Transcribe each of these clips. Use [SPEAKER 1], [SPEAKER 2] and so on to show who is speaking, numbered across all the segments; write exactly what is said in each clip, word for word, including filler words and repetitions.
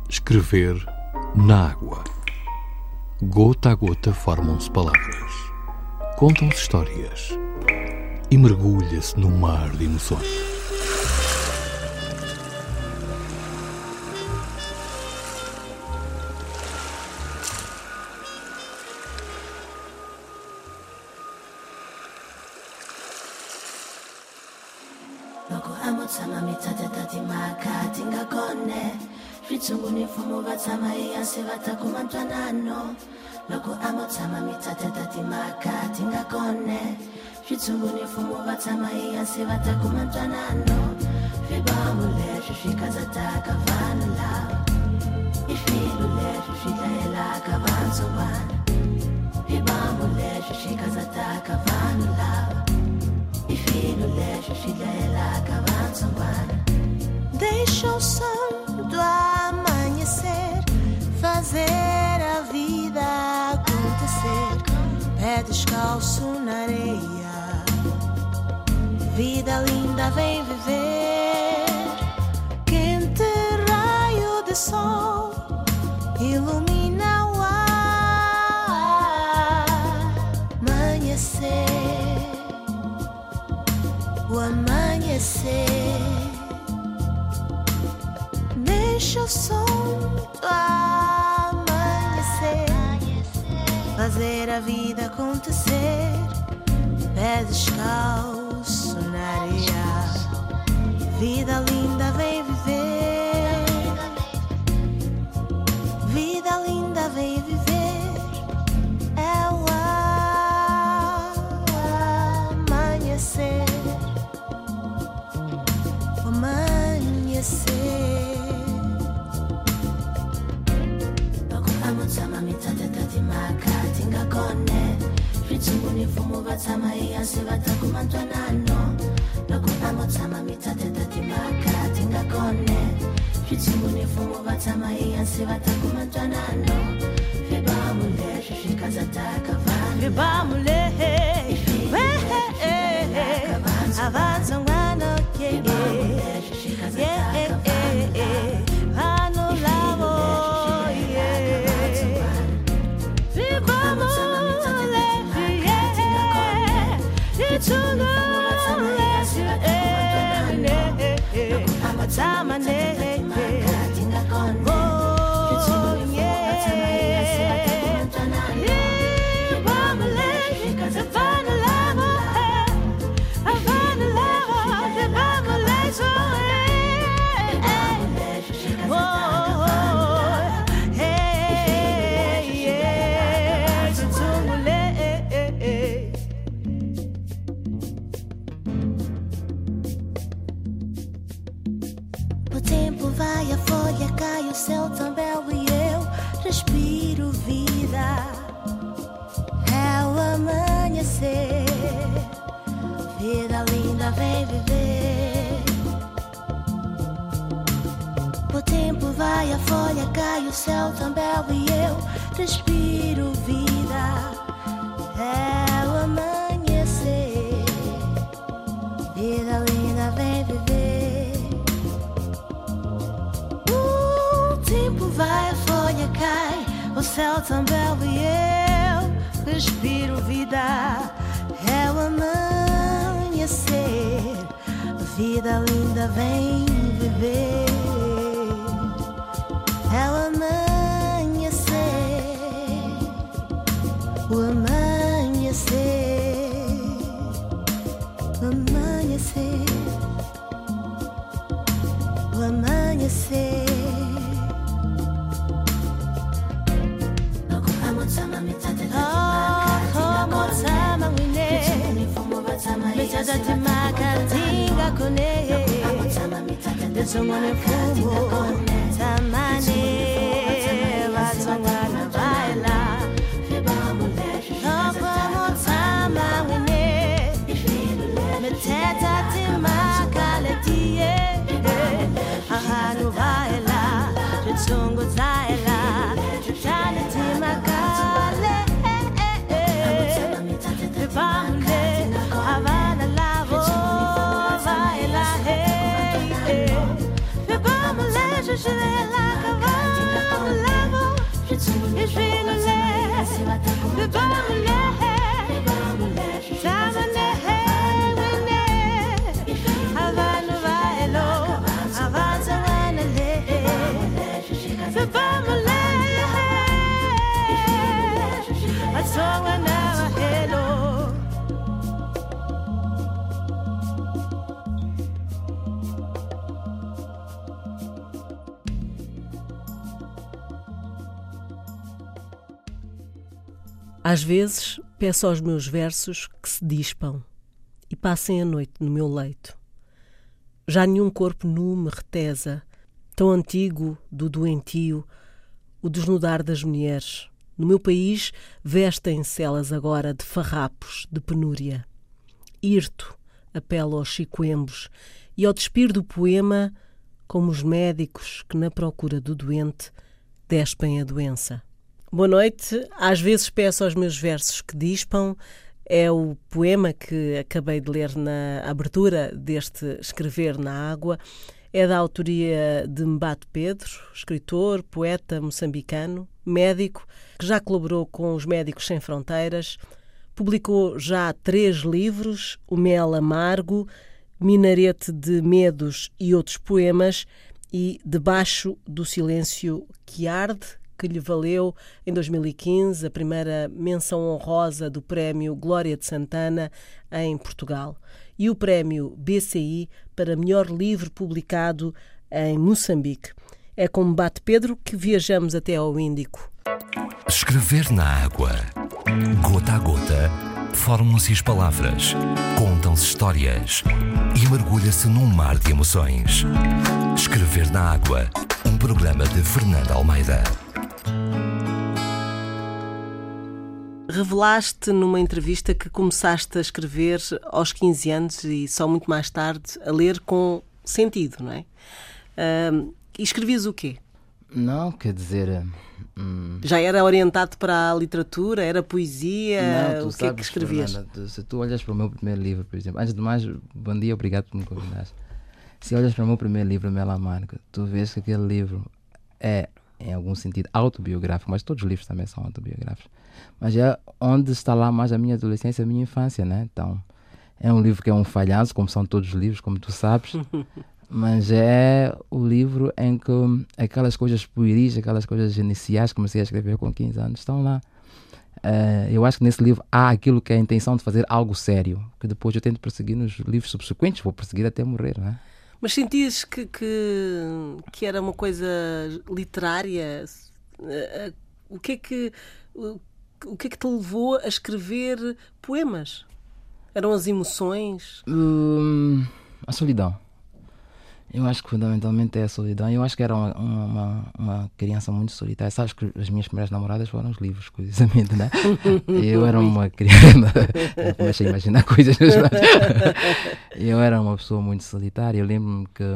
[SPEAKER 1] Escrever na água. Gota a gota formam-se palavras, contam-se histórias e mergulha-se no mar de emoções.
[SPEAKER 2] Ritsungu ni fumo vatsama iyanse vatakuma ntwanano loko amotama mitate tatimaka tingakone Ritsungu ni fumo vatsama iyanse vatakuma ntwanano vibamule shishika zataka vanula ifilule shishika elaka vansobana vibamule shishika zataka vanula ifilule shishika elaka vansobana.
[SPEAKER 3] Deixa o sol do amanhecer fazer a vida acontecer. Pé descalço na areia, vida linda vem viver. Quente raio de sol ilumina o ar. Amanhecer, o amanhecer. Deixa o sol do amanhecer fazer a vida acontecer. Pé descalço na areia, vida linda vem viver. Vida linda vem viver. É o amanhecer, o amanhecer.
[SPEAKER 2] Amotama mitate tatimaka tingakone Ritsungu ni fumo vatsama iyanse vatakuma ntwanano loko amotama mitate tatimaka tingakone Ritsungu ni fumo vatsama iyanse vatakuma ntwanano vibamule shishika zataka vanula
[SPEAKER 3] vibamule avanza ngwana
[SPEAKER 2] vibamule shishika zataka vanula
[SPEAKER 3] O tempo vai, a folha cai, o céu também e eu respiro vida. É o amanhecer, vida linda vem viver. O tempo vai, a folha cai, o céu também e eu respiro vida. É o amanhecer, vida linda vem viver. O tempo vai, a folha cai, o céu também e eu respiro vida. É o amanhecer, vida linda vem viver. É o amanhecer, o amanhecer, o amanhecer, o amanhecer.
[SPEAKER 2] Amotama mitate tatimaka
[SPEAKER 3] tatimaka tingakone Ritsungu ni fumo tamane vatsongana vaila Nokomotama wine Miteta timaka letie Ahanu vaila Ritsungu zaila Chani timaka le Vibamule Havana lavo vaila hey Vibamule Shishile la kava
[SPEAKER 4] Às vezes peço aos meus versos que se dispam e passem a noite no meu leito. Já nenhum corpo nu me retesa, tão antigo do doentio, o desnudar das mulheres. No meu país vestem-se elas agora de farrapos, de penúria. Hirto, apelo aos chicoembos e ao despir do poema, como os médicos que na procura do doente despem a doença. Boa noite. Às vezes peço aos meus versos que dispam. É o poema que acabei de ler na abertura deste Escrever na Água. É da autoria de Mbate Pedro, escritor, poeta moçambicano, médico, que já colaborou com os Médicos Sem Fronteiras. Publicou já três livros, O Mel Amargo, Minarete de Medos e outros poemas, e Debaixo do Silêncio que Arde, que lhe valeu, em dois mil e quinze, a primeira menção honrosa do Prémio Glória de Santana em Portugal e o Prémio B C I para melhor livro publicado em Moçambique. É com Mbate Pedro que viajamos até ao Índico.
[SPEAKER 5] Escrever na água. Gota a gota, formam-se as palavras, contam-se histórias e mergulha-se num mar de emoções. Escrever na água, um programa de Fernanda Almeida.
[SPEAKER 4] Revelaste numa entrevista que começaste a escrever aos quinze anos e só muito mais tarde a ler com sentido, não é? Uh, e escrevias o quê?
[SPEAKER 6] Não, quer dizer... Hum...
[SPEAKER 4] Já era orientado para a literatura? Era poesia?
[SPEAKER 6] Não, tu
[SPEAKER 4] o que
[SPEAKER 6] sabes,
[SPEAKER 4] é que escrevias?
[SPEAKER 6] Fernanda, tu, se tu olhas para o meu primeiro livro, por exemplo, antes de mais, bom dia, obrigado por me convidar. Se olhas para o meu primeiro livro, Mel Amargo, tu vês que aquele livro é, em algum sentido, autobiográfico, mas todos os livros também são autobiográficos. Mas é onde está lá mais a minha adolescência, a minha infância, né? Então, é um livro que é um falhanço, como são todos os livros, como tu sabes, mas é o livro em que aquelas coisas pueris, aquelas coisas iniciais que comecei a escrever com quinze anos, estão lá. Uh, eu acho que nesse livro há aquilo que é a intenção de fazer algo sério, que depois eu tento perseguir nos livros subsequentes, vou perseguir até morrer, né?
[SPEAKER 4] Mas sentias que, que, que era uma coisa literária? O que é que... O que é que te levou a escrever poemas? Eram as emoções?
[SPEAKER 6] Hum, a solidão. Eu acho que fundamentalmente é a solidão. Eu acho que era uma, uma, uma criança muito solitária. Sabes que as minhas primeiras namoradas foram os livros, curiosamente, né? Eu era uma criança... Eu comecei a imaginar coisas. Eu era uma pessoa muito solitária. Eu lembro-me que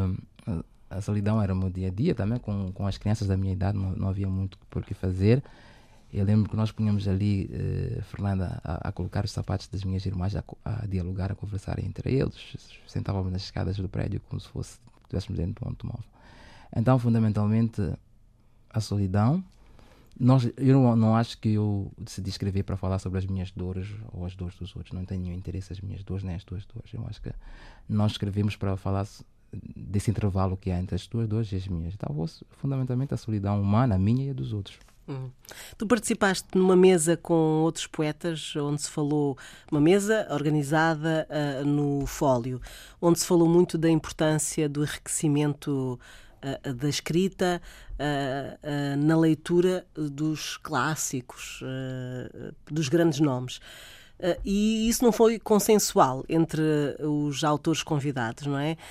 [SPEAKER 6] a solidão era o meu dia-a-dia também. Com, com as crianças da minha idade não, não havia muito por que fazer. Eu lembro que nós punhamos ali, eh, Fernanda, a, a colocar os sapatos das minhas irmãs, a, a dialogar, a conversar entre eles. Sentávamos nas escadas do prédio como se fosse, estivéssemos dentro de um automóvel. Então, fundamentalmente, a solidão. Nós, eu não, não acho que eu decidi escrever para falar sobre as minhas dores ou as dores dos outros. Não tenho interesse nas minhas dores nem as tuas dores. Eu acho que nós escrevemos para falar desse intervalo que há entre as tuas dores e as minhas. Então, fundamentalmente, a solidão humana, a minha e a dos outros.
[SPEAKER 4] Hum. Tu participaste numa mesa com outros poetas, onde se falou, uma mesa organizada uh, no Fólio, onde se falou muito da importância do enriquecimento uh, da escrita uh, uh, na leitura dos clássicos, uh, dos grandes nomes. Uh, e isso não foi consensual entre os autores convidados, não é?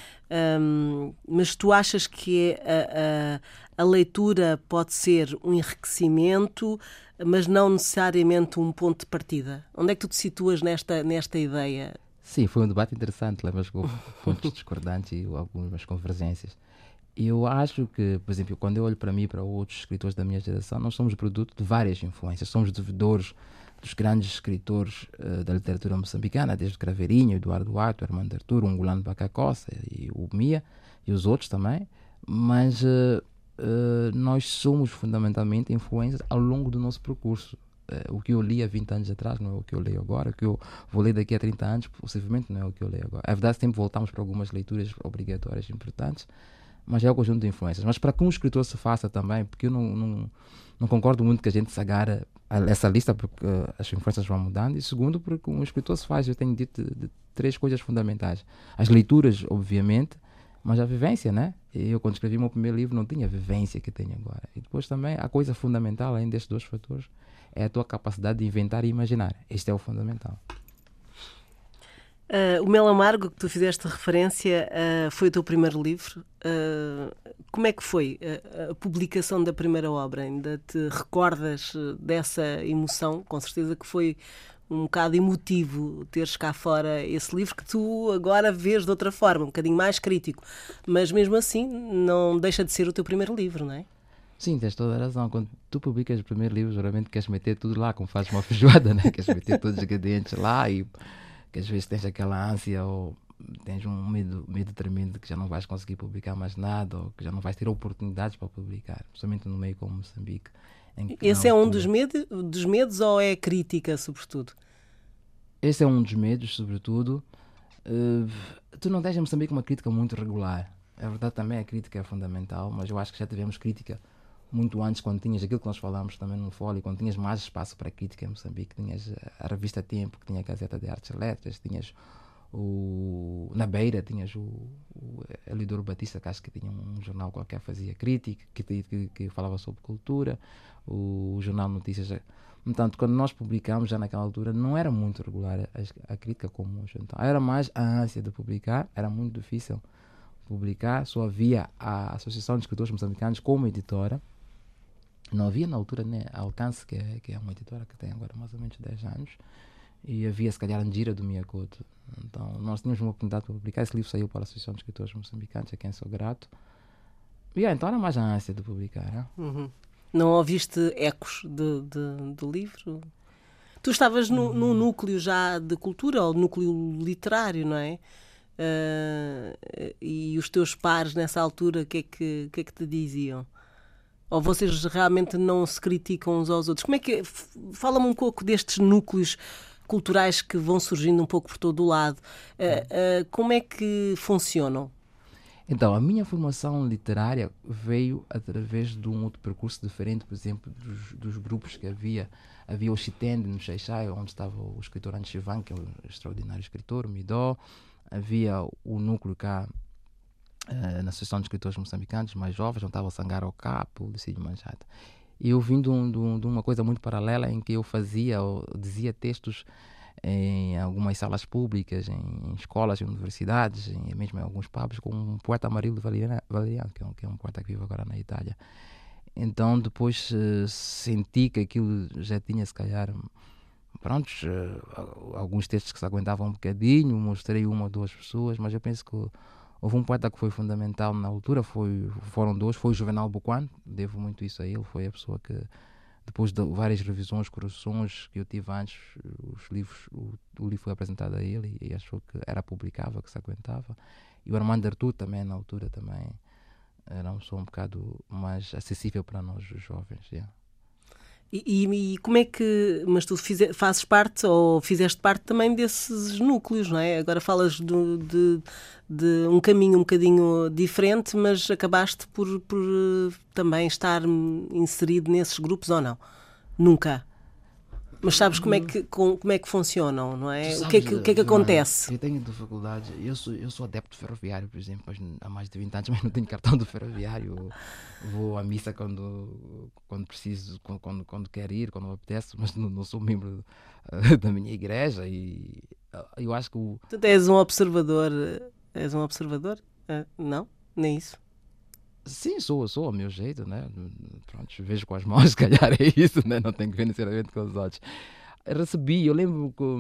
[SPEAKER 4] Um, mas tu achas que a, a, a leitura pode ser um enriquecimento, mas não necessariamente um ponto de partida? Onde é que tu te situas nesta, nesta ideia?
[SPEAKER 6] Sim, foi um debate interessante, lembras com pontos discordantes e algumas convergências. Eu acho que, por exemplo, quando eu olho para mim e para outros escritores da minha geração, nós somos produto de várias influências, somos devedores dos grandes escritores uh, da literatura moçambicana, desde Craveirinho, Eduardo Duarte, Armando Arturo, Ungulano Bacacossa e o Mia e os outros também, mas uh, uh, nós somos fundamentalmente influências ao longo do nosso percurso. Uh, o que eu li há vinte anos atrás não é o que eu leio agora, o que eu vou ler daqui a trinta anos possivelmente não é o que eu leio agora. É verdade que sempre voltamos para algumas leituras obrigatórias importantes, mas é o conjunto de influências. Mas para que um escritor se faça também, porque eu não, não, não concordo muito que a gente se agarre a essa lista, porque uh, as influências vão mudando, e segundo, porque um escritor se faz, eu tenho dito, de, de três coisas fundamentais. As leituras, obviamente, mas a vivência, né? Eu, quando escrevi o meu primeiro livro, não tinha a vivência que tenho agora. E depois também, a coisa fundamental, além destes dois fatores, é a tua capacidade de inventar e imaginar. Este é o fundamental.
[SPEAKER 4] Uh, o Mel Amargo, que tu fizeste referência, uh, foi o teu primeiro livro. Uh, como é que foi a, a publicação da primeira obra? Ainda te recordas dessa emoção? Com certeza que foi um bocado emotivo teres cá fora esse livro que tu agora vês de outra forma, um bocadinho mais crítico. Mas mesmo assim não deixa de ser o teu primeiro livro, não é?
[SPEAKER 6] Sim, tens toda a razão. Quando tu publicas o primeiro livro, geralmente queres meter tudo lá, como fazes uma feijoada, né? Queres meter todos os ingredientes lá e que às vezes tens aquela ânsia ou tens um medo, medo tremendo que já não vais conseguir publicar mais nada ou que já não vais ter oportunidades para publicar, principalmente no meio como Moçambique.
[SPEAKER 4] Esse é um dos medos, dos medos ou é crítica, sobretudo?
[SPEAKER 6] Esse é um dos medos, sobretudo. Uh, tu não tens em Moçambique uma crítica muito regular. É verdade, também a crítica é fundamental, mas eu acho que já tivemos crítica muito antes, quando tinhas aquilo que nós falámos também no Folha, quando tinhas mais espaço para crítica em Moçambique, tinhas a revista Tempo, que tinha a Gazeta de Artes e Letras, tinhas o... na Beira tinhas o, o Elidoro Batista, que acho que tinha um jornal qualquer, fazia crítica, que, que, que falava sobre cultura, o, o Jornal Notícias. Portanto, quando nós publicámos já naquela altura, não era muito regular a, a crítica como hoje. Então, era mais a ânsia de publicar, era muito difícil publicar, só havia a Associação de Escritores Moçambicanos como editora. Não havia na altura, né, a Alcance, que é, que é uma editora que tem agora mais ou menos dez anos, e havia se calhar a Ndira do Miyakoto. Então nós tínhamos uma oportunidade para publicar. Esse livro saiu para a Associação de Escritores Moçambicanos, a quem sou grato. E yeah, então era mais a ânsia de publicar. Né?
[SPEAKER 4] Uhum. Não ouviste ecos de, de, do livro? Tu estavas no, no núcleo já de cultura, ou núcleo literário, não é? Uh, e os teus pares nessa altura, o que, é que, que é que te diziam? Ou vocês realmente não se criticam uns aos outros? Como é que... Fala-me um pouco destes núcleos culturais que vão surgindo um pouco por todo o lado. Uh, uh, como é que funcionam?
[SPEAKER 6] Então, a minha formação literária veio através de um outro percurso diferente, por exemplo, dos, dos grupos que havia. Havia o Chitende, no Xaixai, onde estava o escritor Antes Chivan, que é um extraordinário escritor, o Midó. Havia o núcleo cá Uh, na Associação de Escritores Moçambicanos, mais jovens, onde estava o Sangaro Capo, o Lucídio Manjata. E eu vim de, um, de, um, de uma coisa muito paralela em que eu fazia, ou dizia textos em algumas salas públicas, em, em escolas, em universidades, em, mesmo em alguns pubs, com um poeta Amarildo Valeriano, que é, um, que é um poeta que vive agora na Itália. Então depois uh, senti que aquilo já tinha, se calhar, prontos, uh, alguns textos que se aguentavam um bocadinho, mostrei uma ou duas pessoas, mas eu penso que houve um poeta que foi fundamental na altura, foi, foram dois, foi o Juvenal Buquan, devo muito isso a ele, foi a pessoa que, depois de várias revisões, correções que eu tive antes, os livros, o, o livro foi apresentado a ele e, e achou que era publicável, que se aguentava. E o Armando Artur também, na altura, também era uma pessoa um bocado mais acessível para nós, os jovens. Yeah.
[SPEAKER 4] E, e, e como é que... Mas tu fize, fazes parte, ou fizeste parte também desses núcleos, não é? Agora falas do, de, de um caminho um bocadinho diferente, mas acabaste por, por também estar inserido nesses grupos, ou não? Nunca? Mas sabes como é que, como é que funcionam, não é?
[SPEAKER 6] Sabes,
[SPEAKER 4] o que é que, o que, é que acontece?
[SPEAKER 6] Eu tenho dificuldade. Eu sou, eu sou adepto ferroviário, por exemplo, há mais de vinte anos, mas não tenho cartão do ferroviário. Vou à missa quando, quando preciso, quando, quando, quando quero ir, quando me apetece, mas não, não sou membro uh, da minha igreja. E uh, eu acho que o...
[SPEAKER 4] Tu és um observador. És um observador? Uh, não? Nem isso?
[SPEAKER 6] Sim, sou, sou ao meu jeito, né? Pronto, vejo com as mãos, se calhar é isso, né? Não tenho que ver necessariamente com os olhos. Recebi, eu lembro que,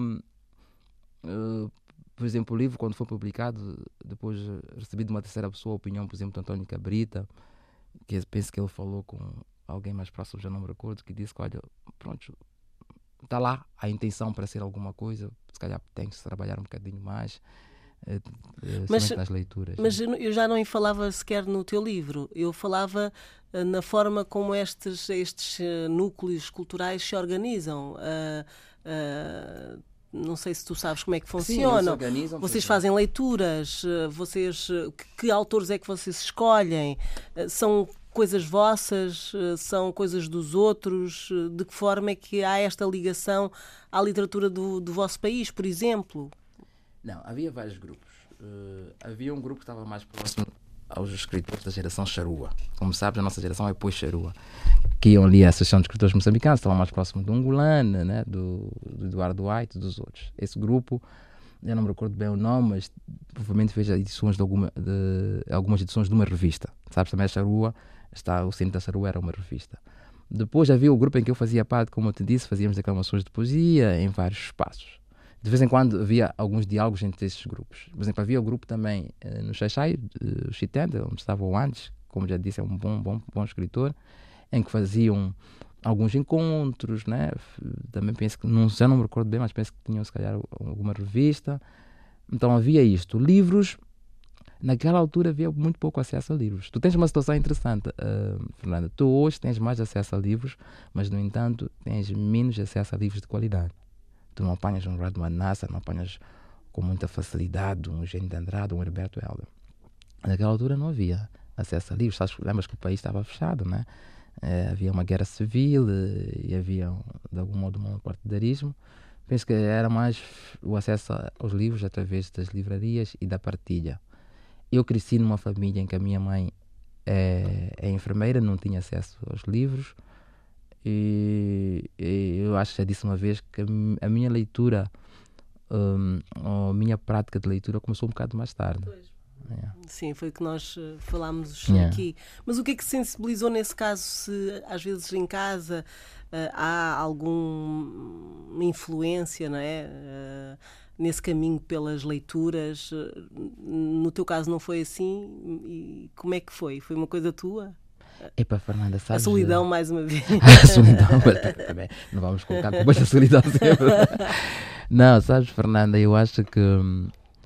[SPEAKER 6] uh, por exemplo, o livro, quando foi publicado, depois recebi de uma terceira pessoa a opinião, por exemplo, do António Cabrita, que penso que ele falou com alguém mais próximo, já não me recordo, que disse que, olha, pronto, está lá a intenção para ser alguma coisa, se calhar tem que se trabalhar um bocadinho mais. Mas, nas leituras,
[SPEAKER 4] mas
[SPEAKER 6] né?
[SPEAKER 4] Eu já não falava sequer no teu livro, eu falava uh, na forma como estes, estes uh, núcleos culturais se organizam. Uh, uh, não sei se tu sabes como é que funcionam.
[SPEAKER 6] Sim,
[SPEAKER 4] vocês fazem leituras, uh, vocês, uh, que, que autores é que vocês escolhem? Uh, são coisas vossas, uh, são coisas dos outros? Uh, de que forma é que há esta ligação à literatura do, do vosso país, por exemplo?
[SPEAKER 6] Não, havia vários grupos. Uh, havia um grupo que estava mais próximo aos escritores da geração Charrua. Como sabes, a nossa geração é pós-Charrua, que iam ali à Associação de Escritores Moçambicanos, estavam mais próximos do Angolano, né? do, do Eduardo White e dos outros. Esse grupo, eu não me recordo bem o nome, mas provavelmente fez edições de, alguma, de algumas edições de uma revista. Sabes, também a Charrua, está, o Centro da Charrua era uma revista. Depois havia o grupo em que eu fazia parte, como eu te disse, fazíamos declamações de poesia em vários espaços. De vez em quando havia alguns diálogos entre esses grupos. Por exemplo, havia o grupo também eh, no Xaixai, o Chitenda, onde estava o Andes, como já disse, é um bom, bom, bom escritor, em que faziam alguns encontros, né? Também penso que, não, já não me recordo bem, mas penso que tinham se calhar alguma revista. Então havia isto. Livros, naquela altura havia muito pouco acesso a livros. Tu tens uma situação interessante, uh, Fernanda. Tu hoje tens mais acesso a livros, mas no entanto tens menos acesso a livros de qualidade. Tu não apanhas um Radwan Nasser, não apanhas com muita facilidade um Eugênio de Andrade, um Herberto Helder. Naquela altura não havia acesso a livros. Sabes, lembras que o país estava fechado, né? É, havia uma guerra civil e havia, de algum modo, um partidarismo. Penso que era mais o acesso aos livros através das livrarias e da partilha. Eu cresci numa família em que a minha mãe é, é enfermeira, não tinha acesso aos livros. E, e eu acho que já disse uma vez que a minha leitura, um, a minha prática de leitura começou um bocado mais tarde. Yeah.
[SPEAKER 4] Sim, foi o que nós uh, falámos
[SPEAKER 6] Yeah.
[SPEAKER 4] aqui. Mas o que é que sensibilizou nesse caso? Se às vezes em casa uh, há alguma influência, não é? Uh, nesse caminho pelas leituras, uh, no teu caso não foi assim? E como é que foi? Foi uma coisa tua?
[SPEAKER 6] Epa, Fernanda, sabes,
[SPEAKER 4] a solidão, mais uma vez.
[SPEAKER 6] a solidão, também, não vamos colocar por baixo a solidão sempre. Não, sabes, Fernanda, eu acho que hum,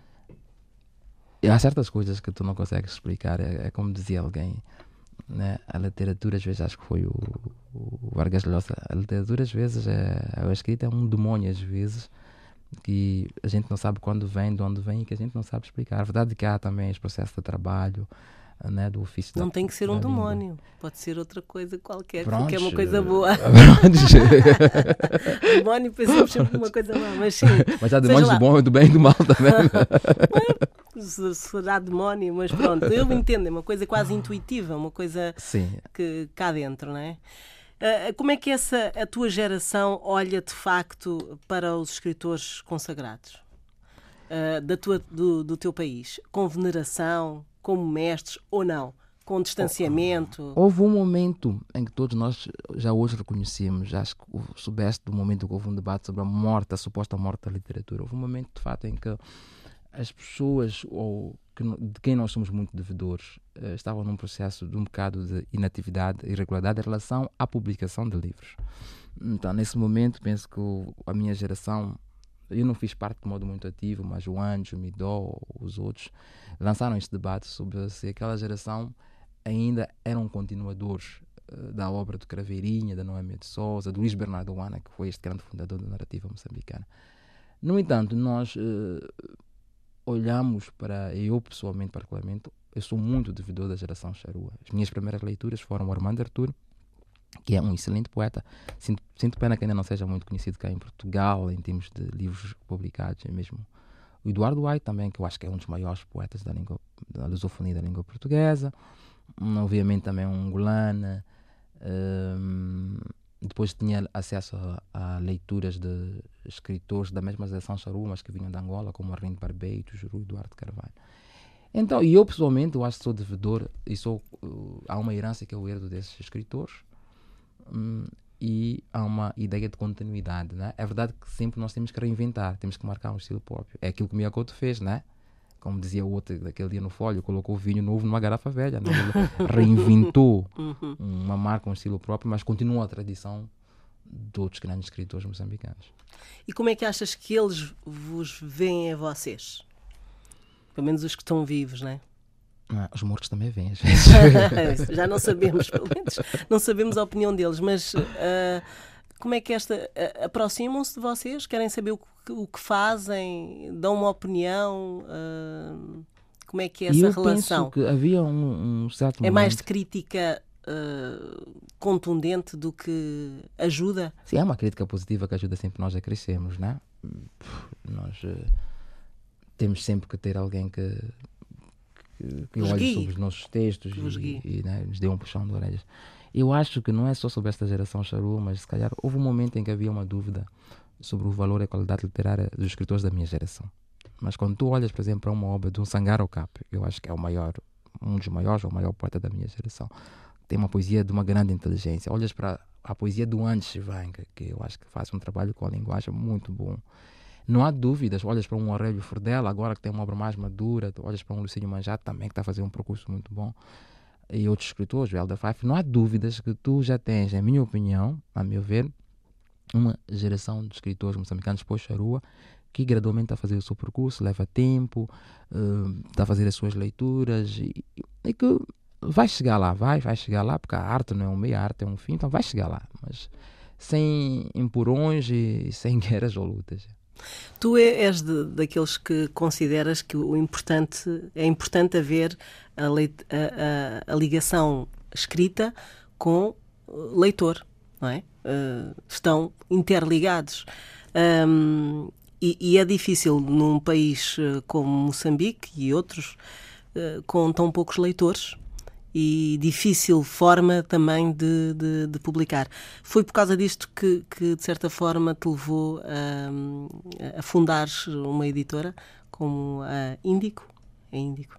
[SPEAKER 6] há certas coisas que tu não consegues explicar. É, é como dizia alguém, né? A literatura, às vezes, acho que foi o, o Vargas Llosa, a literatura, às vezes, é, a escrita é um demônio, às vezes, que a gente não sabe quando vem, de onde vem, e que a gente não sabe explicar. A verdade é que há também os processos de trabalho, né, do ofício.
[SPEAKER 4] Não
[SPEAKER 6] da,
[SPEAKER 4] tem que ser um
[SPEAKER 6] língua.
[SPEAKER 4] Demónio, pode ser outra coisa qualquer,
[SPEAKER 6] Prontos,
[SPEAKER 4] porque é uma coisa boa. Demónio, pensamos sempre numa coisa má, mas sim.
[SPEAKER 6] Mas há demónios do bom, do bem e do mal também.
[SPEAKER 4] Será demónio, mas pronto, eu entendo, é uma coisa quase intuitiva, uma coisa
[SPEAKER 6] sim.
[SPEAKER 4] que cá dentro, não é? Uh, como é que essa, a tua geração olha de facto para os escritores consagrados uh, da tua, do, do teu país? Com veneração, como mestres ou não? Com distanciamento?
[SPEAKER 6] Houve um momento em que todos nós já hoje reconhecemos, acho que soubeste do momento que houve um debate sobre a morte, a suposta morte da literatura. Houve um momento de fato em que as pessoas, ou que, de quem nós somos muito devedores, uh, estavam num processo de um bocado de inatividade e irregularidade em relação à publicação de livros. Então, nesse momento, penso que o, a minha geração, eu não fiz parte de modo muito ativo, mas o Anjo, o Midó, os outros, lançaram este debate sobre se aquela geração ainda eram continuadores uh, da obra do Craveirinha, da Noémia de Sousa, do Luís Bernardo Oana, que foi este grande fundador da narrativa moçambicana. No entanto, nós uh, olhamos para, eu pessoalmente, particularmente, eu sou muito devedor da geração Charrua. As minhas primeiras leituras foram o Armando Artur, que é um excelente poeta. Sinto, sinto pena que ainda não seja muito conhecido cá em Portugal, em termos de livros publicados, é mesmo. O Eduardo White também, que eu acho que é um dos maiores poetas da, língua, da lusofonia da língua portuguesa. Obviamente também um angolano. Um, depois tinha acesso a, a leituras de escritores da mesma geração Charrua, mas que vinham de Angola, como Arlindo Barbeito, Juru e Eduardo Carvalho. Então, e eu pessoalmente, eu acho que sou devedor, e sou, uh, há uma herança que eu herdo desses escritores, um, e há uma ideia de continuidade, né? É verdade que sempre nós temos que reinventar, temos que marcar um estilo próprio. É aquilo que o Miyakoto fez, né? Como dizia o outro daquele dia no Folho, colocou vinho novo numa garrafa velha, né? Ele reinventou uma marca, um estilo próprio, mas continua a tradição de outros grandes escritores moçambicanos.
[SPEAKER 4] E como é que achas que eles vos veem a vocês? Pelo menos os que estão vivos, não é?
[SPEAKER 6] Ah, os mortos também vêm, às vezes.
[SPEAKER 4] Já não sabemos, pelo menos não sabemos a opinião deles, mas uh, como é que esta... Uh, aproximam-se de vocês? Querem saber o que, o que fazem? Dão uma opinião? Uh, como é que é essa
[SPEAKER 6] eu
[SPEAKER 4] relação?
[SPEAKER 6] Penso que havia um, um certo
[SPEAKER 4] É
[SPEAKER 6] momento...
[SPEAKER 4] mais de crítica uh, contundente do que ajuda?
[SPEAKER 6] Sim, é uma crítica positiva que ajuda sempre nós a crescermos, né? Nós uh, temos sempre que ter alguém que... que que, que olhe sobre os nossos textos e, e né, nos dê um puxão de orelhas. Eu acho que não é só sobre esta geração Charrua, mas se calhar houve um momento em que havia uma dúvida sobre o valor e a qualidade literária dos escritores da minha geração. Mas quando tu olhas, por exemplo, para uma obra de um Sangaro Cap, eu acho que é o maior, um dos maiores, ou o maior poeta da minha geração, tem uma poesia de uma grande inteligência. Olhas para a poesia do Andes Shivanka, que eu acho que faz um trabalho com a linguagem muito bom. Não há dúvidas. Olhas para um Aurélio Furdela, agora que tem uma obra mais madura, tu olhas para um Lucínio Manjato também, que está a fazer um percurso muito bom, e outros escritores, o Helder Fife, não há dúvidas que tu já tens, em minha opinião, a meu ver, uma geração de escritores moçambicanos pós-Charrua que gradualmente está a fazer o seu percurso, leva tempo, uh, está a fazer as suas leituras e, e que vai chegar lá, vai, vai chegar lá, porque a arte não é um meio, a arte é um fim, então vai chegar lá, mas sem empurrões e sem guerras ou lutas.
[SPEAKER 4] Tu és de, daqueles que consideras que o importante, é importante haver a, leit, a, a, a ligação escrita com leitor, não é? Uh, estão interligados. Um, e, e é difícil num país como Moçambique e outros, uh, com tão poucos leitores, e difícil forma também de, de, de publicar. Foi por causa disto que, que, de certa forma, te levou a, a fundares uma editora como a Índico? É Índico.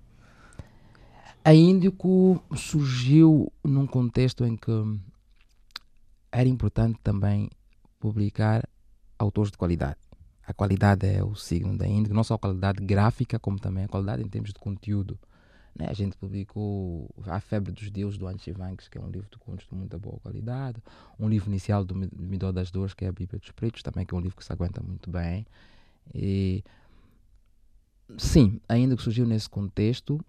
[SPEAKER 6] A Índico surgiu num contexto em que era importante também publicar autores de qualidade. A qualidade é o signo da Índico, não só a qualidade gráfica, como também a qualidade em termos de conteúdo. A gente publicou A Febre dos Deuses, do Andes Shivanka, que é um livro de contos de muita boa qualidade. Um livro inicial do Midó das Dores, que é a Bíblia dos Pretos, também, que é um livro que se aguenta muito bem. E, sim, ainda que surgiu nesse contexto,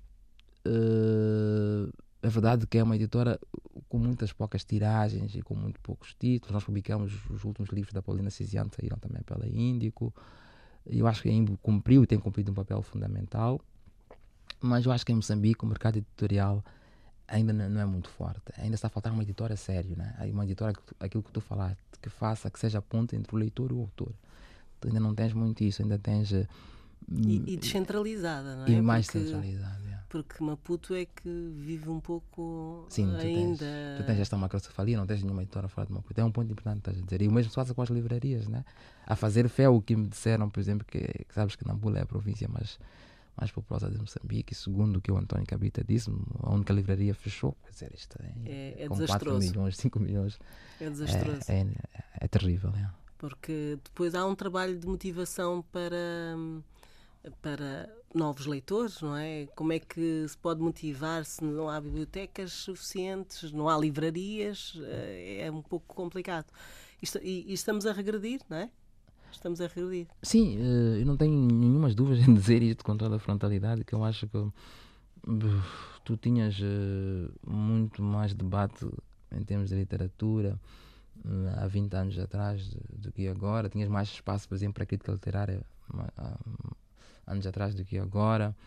[SPEAKER 6] uh, é verdade que é uma editora com muitas poucas tiragens e com muito poucos títulos. Nós publicamos os últimos livros da Paulina Cisiano, saíram também pela Índico. Eu acho que a Índico cumpriu e tem cumprido um papel fundamental. Mas eu acho que em Moçambique o mercado editorial ainda não é muito forte. Ainda está a faltar uma editora séria, né? Uma editora, aquilo que tu falaste, que faça, que seja a ponte entre o leitor e o autor. Tu ainda não tens muito isso, ainda tens...
[SPEAKER 4] E, e descentralizada, não é?
[SPEAKER 6] E mais
[SPEAKER 4] porque,
[SPEAKER 6] descentralizada, é.
[SPEAKER 4] Porque Maputo é que vive um pouco
[SPEAKER 6] Sim, tu
[SPEAKER 4] ainda...
[SPEAKER 6] Tens, tu tens esta macrocefalia, não tens nenhuma editora fora de Maputo. É um ponto importante, estás a dizer. E o mesmo se passa com as livrarias, né? A fazer fé o que me disseram, por exemplo, que, que sabes que Nampula é a província mais... mais populosa de Moçambique, segundo o que o António Cabita disse, a única livraria fechou. Quer dizer, isto é,
[SPEAKER 4] é, é
[SPEAKER 6] com
[SPEAKER 4] desastroso.
[SPEAKER 6] quatro milhões, cinco milhões.
[SPEAKER 4] É desastroso.
[SPEAKER 6] É, é, é terrível. É.
[SPEAKER 4] Porque depois há um trabalho de motivação para, para novos leitores, não é? Como é que se pode motivar se não há bibliotecas suficientes, não há livrarias? É um pouco complicado. E, e estamos a regredir, não é? Estamos a regredir.
[SPEAKER 6] Sim, eu não tenho nenhumas dúvidas em dizer isto com toda a frontalidade, que eu acho que tu tinhas muito mais debate em termos de literatura há vinte anos atrás do que agora. Tinhas mais espaço, por exemplo, para a crítica literária há anos atrás do que agora.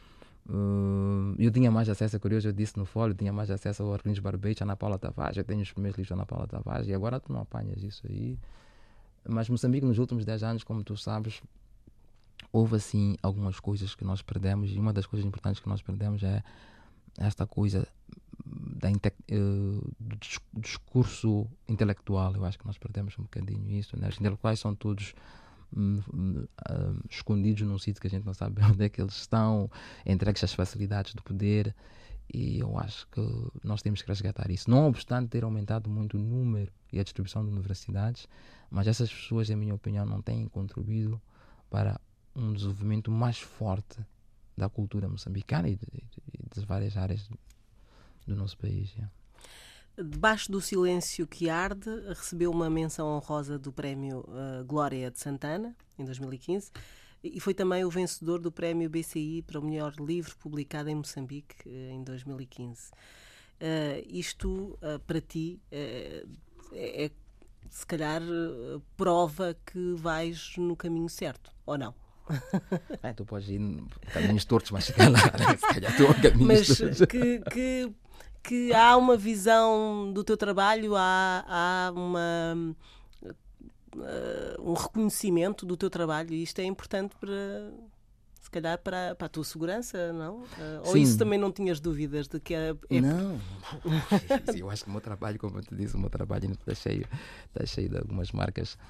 [SPEAKER 6] Eu tinha mais acesso, é curioso, eu disse no Folho, tinha mais acesso ao Arlindo Barbeiro, a Ana Paula Tavares. Eu tenho os primeiros livros da Ana Paula Tavares e agora tu não apanhas isso aí. Mas Moçambique, nos últimos dez anos, como tu sabes, houve assim algumas coisas que nós perdemos, e uma das coisas importantes que nós perdemos é esta coisa da inte- uh, do discurso intelectual. Eu acho que nós perdemos um bocadinho isso, né? Os intelectuais são todos um, um, uh, escondidos num sítio que a gente não sabe onde é que eles estão, entregues às facilidades do poder, e eu acho que nós temos que resgatar isso. Não obstante ter aumentado muito o número e a distribuição de universidades, mas essas pessoas, em minha opinião, não têm contribuído para um desenvolvimento mais forte da cultura moçambicana e de, de, de várias áreas do nosso país. É.
[SPEAKER 4] Debaixo do Silêncio que Arde, recebeu uma menção honrosa do Prémio uh, Glória de Santana, em dois mil e quinze, e foi também o vencedor do Prémio B C I para o melhor livro publicado em Moçambique, uh, em dois mil e quinze. Uh, isto, uh, para ti, uh, é, se calhar, uh, prova que vais no caminho certo, ou não?
[SPEAKER 6] É, tu podes ir caminhos tortos, mas chegar lá, né? Se calhar tu caminhos
[SPEAKER 4] mas
[SPEAKER 6] tortos.
[SPEAKER 4] que, que, que há uma visão do teu trabalho, há, há uma, uh, um reconhecimento do teu trabalho, e isto é importante para, se calhar para, para a tua segurança, não? Uh, ou
[SPEAKER 6] Sim.
[SPEAKER 4] isso também não tinhas dúvidas de que era... É...
[SPEAKER 6] Não, eu acho que o meu trabalho, como eu te disse, o meu trabalho ainda está cheio, está cheio de algumas marcas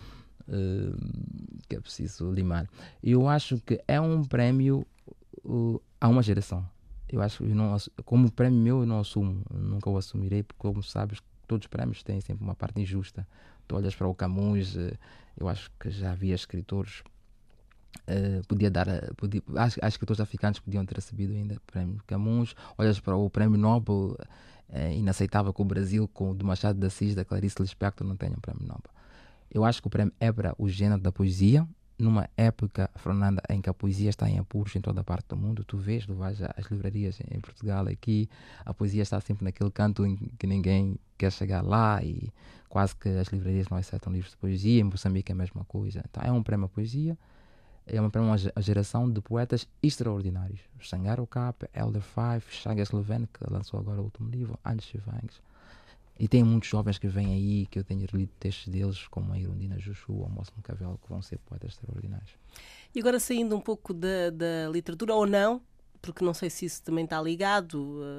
[SPEAKER 6] uh, que é preciso limar. Eu acho que é um prémio uh, a uma geração. Eu acho que eu não, como prémio meu eu não assumo, nunca o assumirei, porque como sabes, todos os prémios têm sempre uma parte injusta. Tu olhas para o Camões, eu acho que já havia escritores, uh, podia dar, podia, acho, acho que escritores africanos podiam ter recebido ainda o prémio Camões. Olhas para o prémio Nobel, é inaceitável que o Brasil, com o de Machado de Assis, da Clarice Lispector, não tenha um prémio Nobel. Eu acho que o prémio é para o gênero da poesia, numa época, Fernanda, em que a poesia está em apuros em toda a parte do mundo. Tu vês, tu vais às livrarias em Portugal, aqui a poesia está sempre naquele canto em que ninguém quer chegar lá e quase que as livrarias não aceitam livros de poesia. Em Moçambique é a mesma coisa. Então é um prémio à poesia, é um prémio à geração de poetas extraordinários. Sangaro Cap, Elder Fife, Chagas Leven, que lançou agora o último livro, Andes Chivangues. E tem muitos jovens que vêm aí, que eu tenho lido textos deles, como a Irundina Juchu ou o Moço Cavelo, que vão ser poetas extraordinários.
[SPEAKER 4] E agora, saindo um pouco da, da literatura, ou não, porque não sei se isso também está ligado,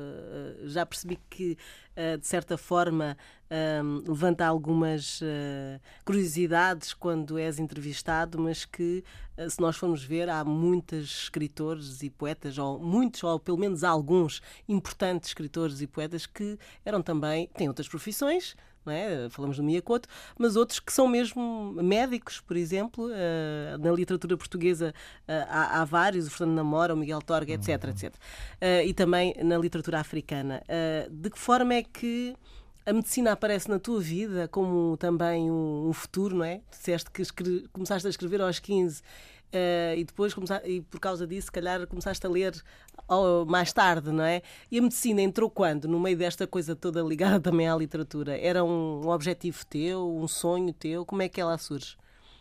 [SPEAKER 4] uh, já percebi que, uh, de certa forma, uh, levanta algumas uh, curiosidades quando és entrevistado, mas que, uh, se nós formos ver, há muitos escritores e poetas, ou muitos, ou pelo menos alguns importantes escritores e poetas que eram também, têm outras profissões, não é? Falamos do Miyakoto, mas outros que são mesmo médicos, por exemplo. Uh, na literatura portuguesa uh, há, há vários, o Fernando Namora, o Miguel Torga, etc, uhum. etcétera. Uh, e também na literatura africana. Uh, de que forma é que a medicina aparece na tua vida como também um, um futuro, não é? Disseste que escre- começaste a escrever aos quinze uh, e depois, começaste, e por causa disso, se calhar começaste a ler oh, mais tarde, não é? E a medicina entrou quando? No meio desta coisa toda ligada também à literatura? Era um, um objetivo teu, um sonho teu? Como é que ela surge?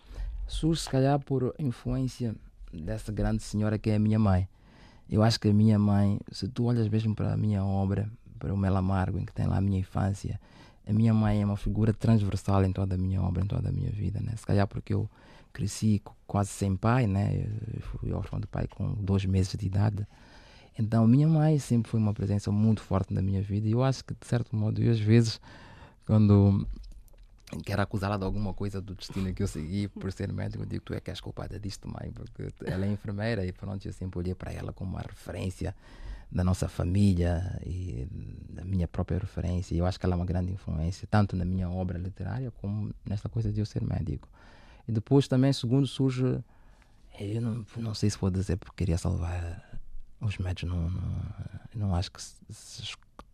[SPEAKER 6] Surge, se calhar, por influência dessa grande senhora que é a minha mãe. Eu acho que a minha mãe, se tu olhas mesmo para a minha obra, para o Mel Amargo, em que tem lá a minha infância, a minha mãe é uma figura transversal em toda a minha obra, em toda a minha vida, né? Se calhar porque eu cresci quase sem pai, né? Eu fui órfão de pai com dois meses de idade. Então, a minha mãe sempre foi uma presença muito forte na minha vida. E eu acho que, de certo modo, eu às vezes, quando quero acusá-la de alguma coisa do destino que eu segui por ser médico, eu digo, tu é que és culpada disto, mãe, porque ela é enfermeira e pronto, eu sempre olhei para ela como uma referência da nossa família e da minha própria referência. E eu acho que ela é uma grande influência, tanto na minha obra literária como nesta coisa de eu ser médico. E depois também, segundo, surge, eu não, não sei se vou dizer porque queria salvar os médicos, não, não, não acho que se, se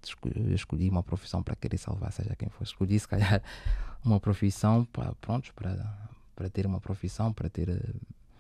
[SPEAKER 6] eu escolhi uma profissão para querer salvar, seja quem for. Escolhi, se calhar, uma profissão para, pronto, para, para ter uma profissão, para ter uh,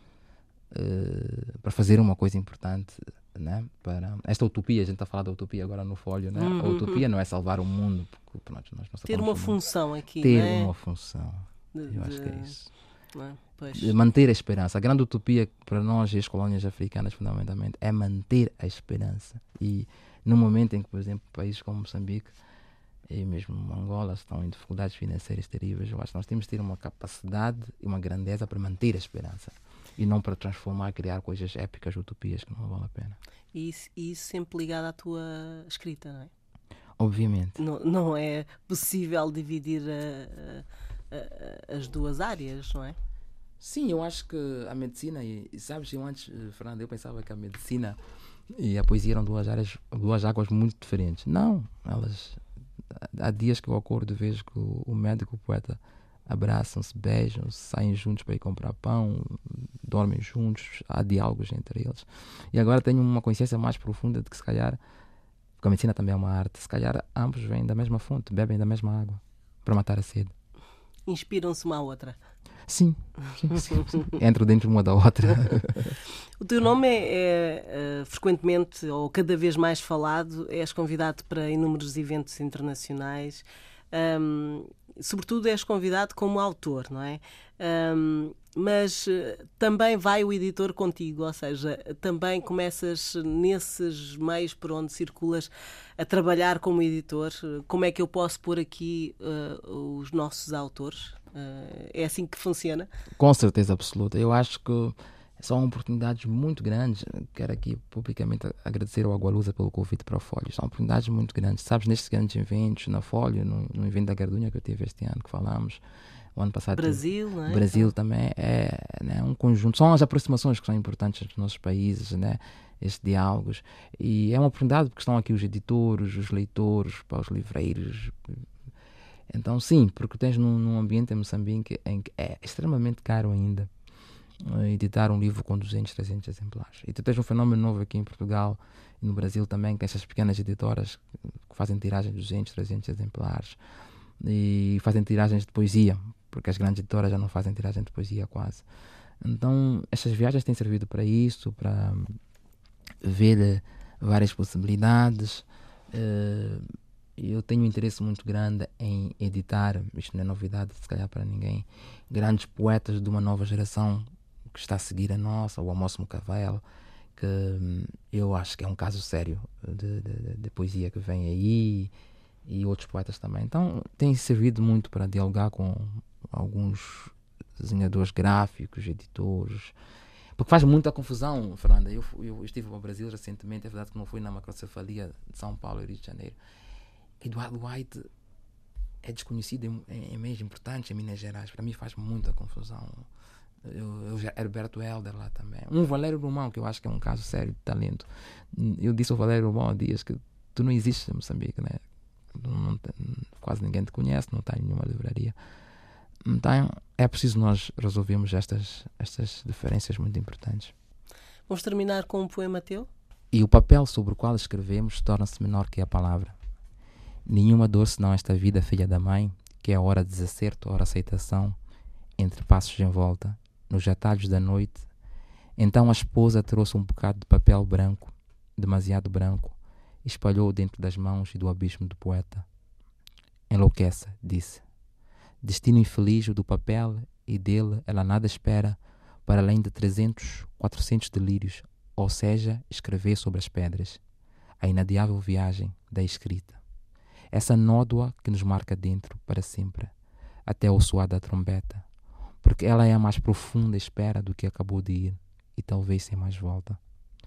[SPEAKER 6] para fazer uma coisa importante, né? Para esta utopia, a gente está a falar da utopia agora no Folho, né?
[SPEAKER 4] Uhum.
[SPEAKER 6] A utopia não é salvar o mundo, porque, pronto, nós não
[SPEAKER 4] ter uma função aqui,
[SPEAKER 6] ter
[SPEAKER 4] não é?
[SPEAKER 6] uma função,
[SPEAKER 4] de,
[SPEAKER 6] eu
[SPEAKER 4] de...
[SPEAKER 6] acho que é isso.
[SPEAKER 4] Não, pois.
[SPEAKER 6] De manter a esperança. A grande utopia para nós e as colónias africanas, fundamentalmente, é manter a esperança. E no momento em que, por exemplo, países como Moçambique e mesmo Angola estão em dificuldades financeiras terríveis, eu acho que nós temos de ter uma capacidade e uma grandeza para manter a esperança e não para transformar, criar coisas épicas, utopias que não valem a pena.
[SPEAKER 4] E isso, isso sempre ligado à tua escrita, não é?
[SPEAKER 6] Obviamente.
[SPEAKER 4] Não, não é possível dividir a, a, a, as duas áreas, não é?
[SPEAKER 6] Sim, eu acho que a medicina, e, e sabes, eu antes, Fernando, eu pensava que a medicina e a poesia eram duas áreas, duas águas muito diferentes. Não, elas, há dias que eu acordo e vejo que o, o médico e o poeta abraçam-se, beijam-se, saem juntos para ir comprar pão, dormem juntos, há diálogos entre eles. E agora tenho uma consciência mais profunda de que, se calhar, porque a medicina também é uma arte, se calhar ambos vêm da mesma fonte, bebem da mesma água para matar a sede.
[SPEAKER 4] Inspiram-se uma à outra.
[SPEAKER 6] Sim, sim, sim, sim. Entro dentro uma da outra.
[SPEAKER 4] O teu nome é, é, é frequentemente ou cada vez mais falado, és convidado para inúmeros eventos internacionais, um, sobretudo és convidado como autor, não é? Um, mas também vai o editor contigo, ou seja, também começas nesses meios por onde circulas a trabalhar como editor. Como é que eu posso pôr aqui uh, os nossos autores? Uh, é assim que funciona?
[SPEAKER 6] Com certeza absoluta. Eu acho que São oportunidades muito grandes. Quero aqui publicamente agradecer ao Agualusa pelo convite para o Folho. São oportunidades muito grandes. Sabes, nestes grandes eventos, na Folho, no, no evento da Gardunha que eu tive este ano, que falámos, o ano passado.
[SPEAKER 4] Brasil, não é?
[SPEAKER 6] Brasil também é, né, um conjunto. São as aproximações que são importantes nos nossos países, né? Estes diálogos. E é uma oportunidade porque estão aqui os editores, os leitores, para os livreiros. Então, sim, porque tens num, num ambiente em Moçambique em que é extremamente caro ainda editar um livro com duzentos, trezentos exemplares. E tu tens um fenómeno novo aqui em Portugal e no Brasil também, que essas pequenas editoras que fazem tiragens de duzentos, trezentos exemplares e fazem tiragens de poesia, porque as grandes editoras já não fazem tiragem de poesia quase. Então, essas viagens têm servido para isso, para ver várias possibilidades. Eu tenho um interesse muito grande em editar, isto não é novidade se calhar para ninguém, grandes poetas de uma nova geração que está a seguir a nossa, o Amos Mocavelo, que eu acho que é um caso sério de, de, de poesia que vem aí, e outros poetas também. Então tem servido muito para dialogar com alguns desenhadores gráficos, editores, porque faz muita confusão, Fernanda. Eu, eu estive ao Brasil recentemente, é verdade que não fui na macrocefalia de São Paulo e Rio de Janeiro. Eduardo White é desconhecido em, em, em meios importantes em Minas Gerais. Para mim faz muita confusão. Eu, eu já, Herberto Helder lá também. Um Valério Romão, que eu acho que é um caso sério de talento. Eu disse ao Valério Romão há dias que tu não existes em Moçambique, né? Não, não, quase ninguém te conhece, não está em nenhuma livraria. Então é preciso nós resolvermos estas, estas diferenças muito importantes.
[SPEAKER 4] Vamos terminar com um poema teu?
[SPEAKER 6] E o papel sobre o qual escrevemos torna-se menor que a palavra. Nenhuma dor senão esta vida, filha da mãe, que é a hora de desacerto, a hora de aceitação, entre passos em volta, nos atalhos da noite. Então a esposa trouxe um bocado de papel branco, demasiado branco, e espalhou dentro das mãos e do abismo do poeta. Enlouqueça, disse. Destino infeliz o do papel, e dele ela nada espera, para além de trezentos, quatrocentos delírios, ou seja, escrever sobre as pedras. A inadiável viagem da escrita. Essa nódoa que nos marca dentro para sempre, até o soar da trombeta, porque ela é a mais profunda espera do que acabou de ir, e talvez sem mais volta.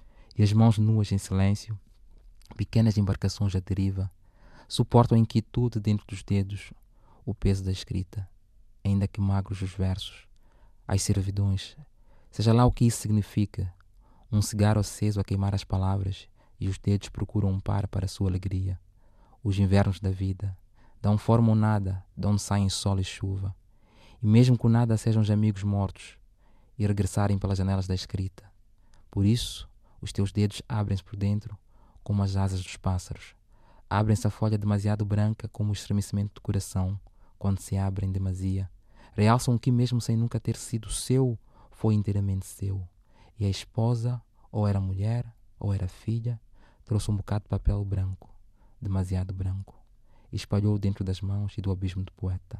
[SPEAKER 6] E as mãos nuas em silêncio, pequenas embarcações à deriva, suportam a inquietude dentro dos dedos, o peso da escrita, ainda que magros os versos, as servidões, seja lá o que isso significa, um cigarro aceso a queimar as palavras, e os dedos procuram um par para a sua alegria. Os invernos da vida dão forma ao nada, de onde saem sol e chuva, e mesmo que o nada sejam os amigos mortos e regressarem pelas janelas da escrita. Por isso, os teus dedos abrem-se por dentro como as asas dos pássaros. Abrem-se a folha demasiado branca como o estremecimento do coração, quando se abrem demasia. Realçam o que mesmo sem nunca ter sido seu, foi inteiramente seu. E a esposa, ou era mulher, ou era filha, trouxe um bocado de papel branco, demasiado branco, e espalhou dentro das mãos e do abismo do poeta.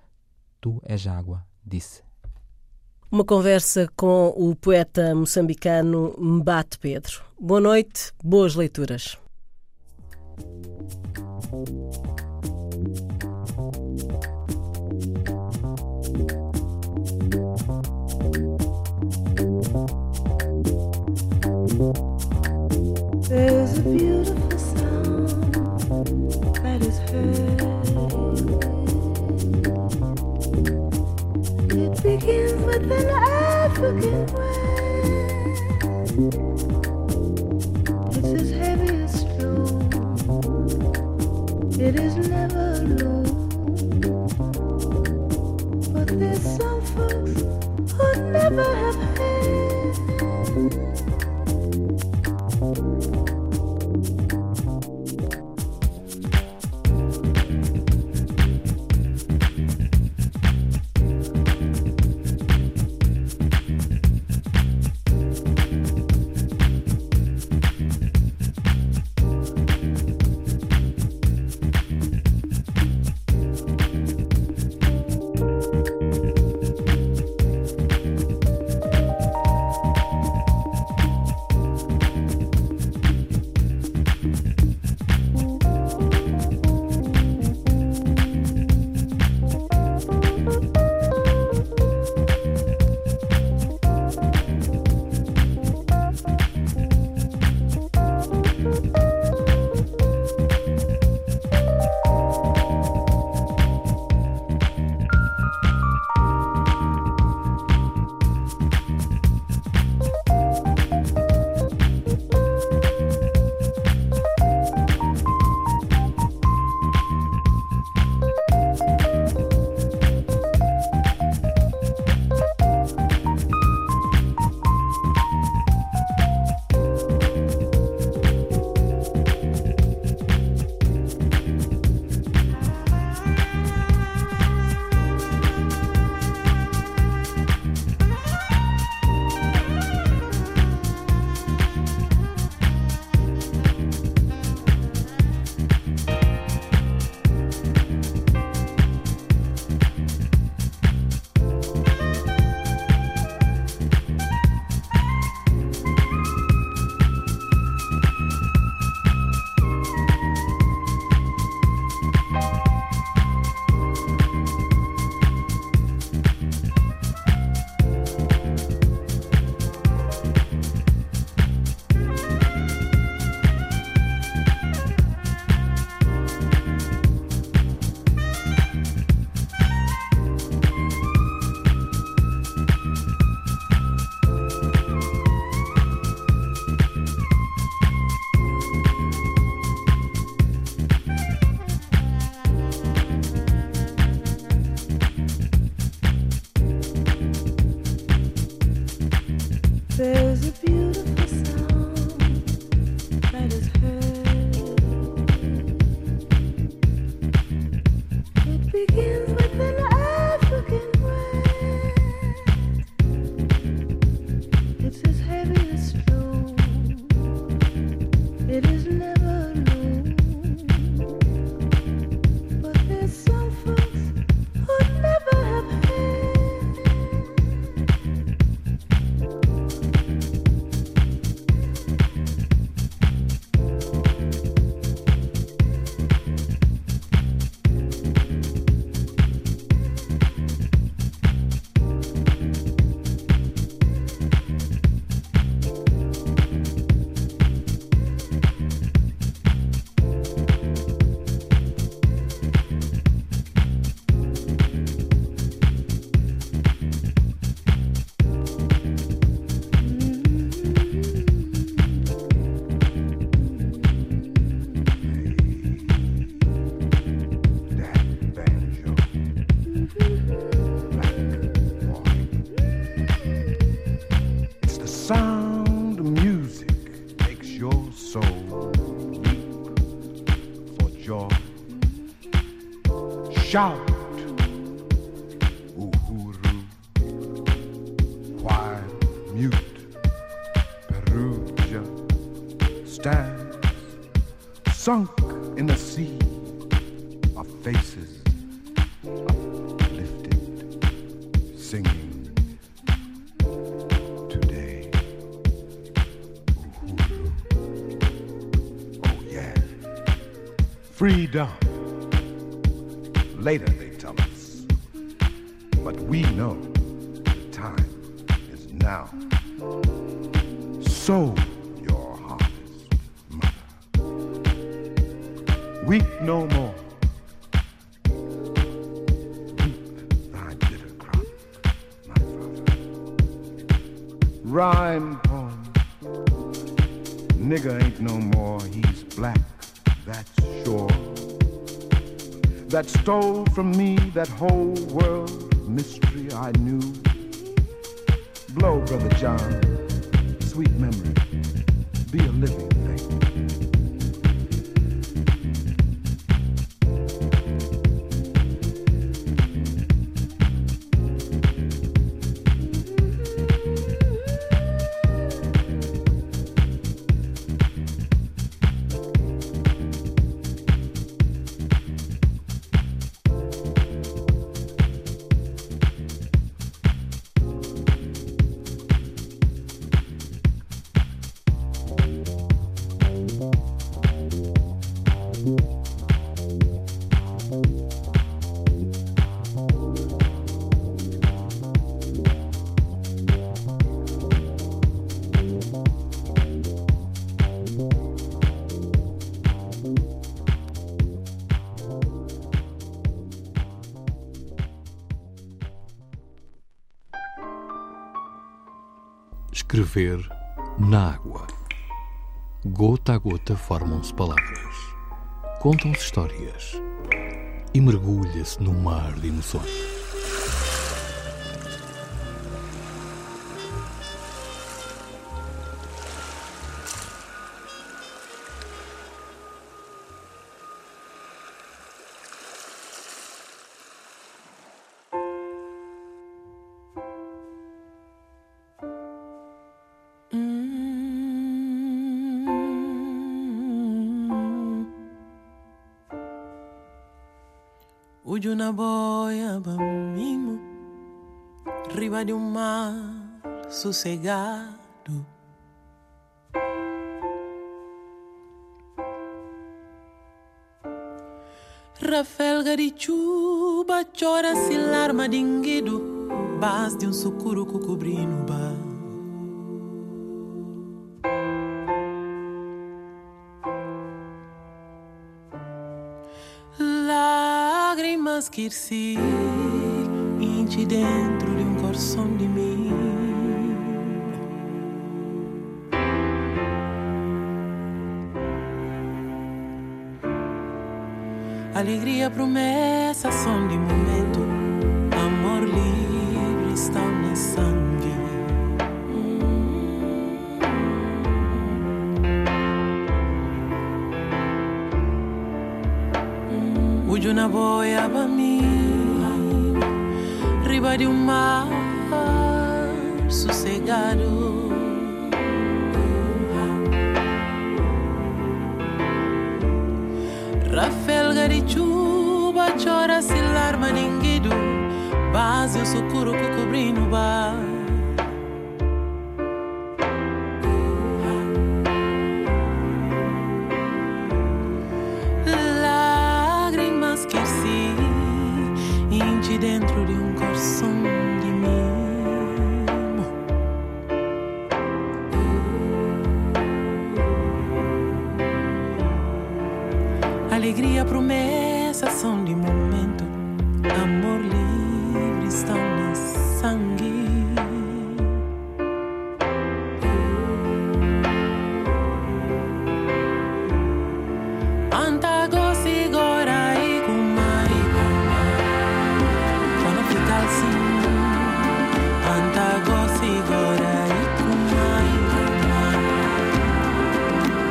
[SPEAKER 6] Tu és água, disse.
[SPEAKER 4] Uma conversa com o poeta moçambicano Mbate Pedro. Boa noite, boas leituras.
[SPEAKER 3] There's a beautiful sound that is heard. It begins with an African word. It's as heavy as stone. It is never alone. But there's some folks who never have heard.
[SPEAKER 7] shout uhuru, while mute Perugia stands sunk in a sea of faces uplifted, singing today. Uhuru. Oh yeah. Freedom. Later they tell us, but we know the time is now. Sow your harvest, mother. Weep no more. Reap thy bitter crop, my father. Rhyme poem. Nigger ain't no more, he's black, that's sure. That stole from me that whole world mystery I knew. Blow, Brother John, sweet memory, be a living thing.
[SPEAKER 1] Escrever na água. Gota a gota formam-se palavras, contam-se histórias e mergulha-se no mar de emoções.
[SPEAKER 8] Ujo na boia mimo, riba de um mar sossegado. Rafelga de chuva, chora se larma dinguido, bas de um sucuro cobrindo bar. Lágrimas que se enche dentro de um coração de mim. Alegria, promessa, som de momento. Amor livre está na sangue. Ujo na boia pra mim, riba de um mar sossegado. Rafelga de chuva, chora se larma ninguido, base o socorro que cobrindo o bar. Lágrimas que se enche dentro de um coração de mim. Alegria, promessa, som de momento. Amor livre está no sangue. Anta gosi gora e kumai. Quando fica assim. Anta gosi gora e kumai.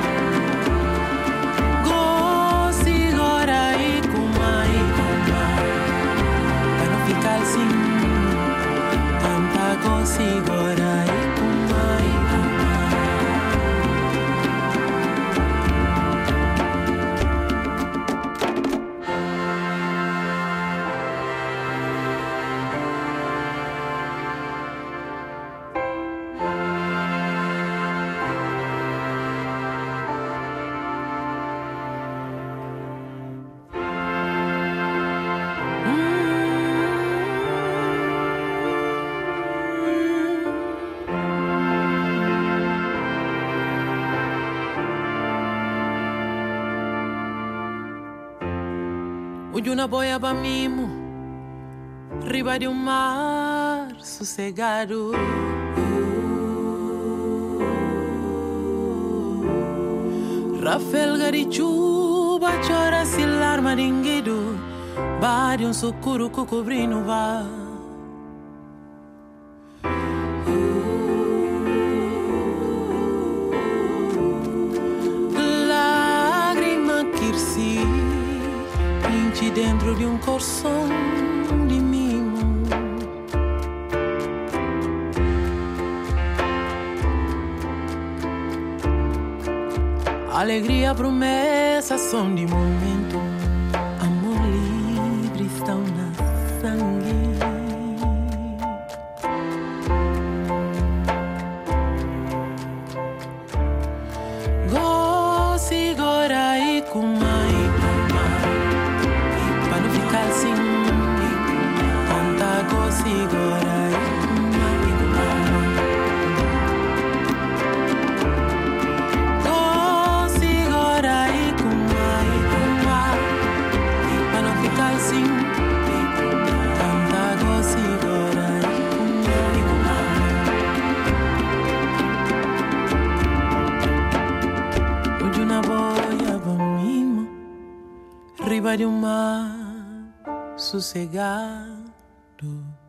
[SPEAKER 8] Gosi gora e kumai. Ujuna boia ba mimo, riba de um mar sossegado. Rafael Garichuba chora se larma dinguido, ba de um sucuro que cobrindo vá. Lágrima kirsi, pinche dentro de um coração de mimo. Alegria, promessa, som de momento. Amor livre estão na sangue. Gosse, gora e kuma e kuma. E para não ficar assim, conta gosse, gora e kuma e kuma. Riba de um mar sossegado.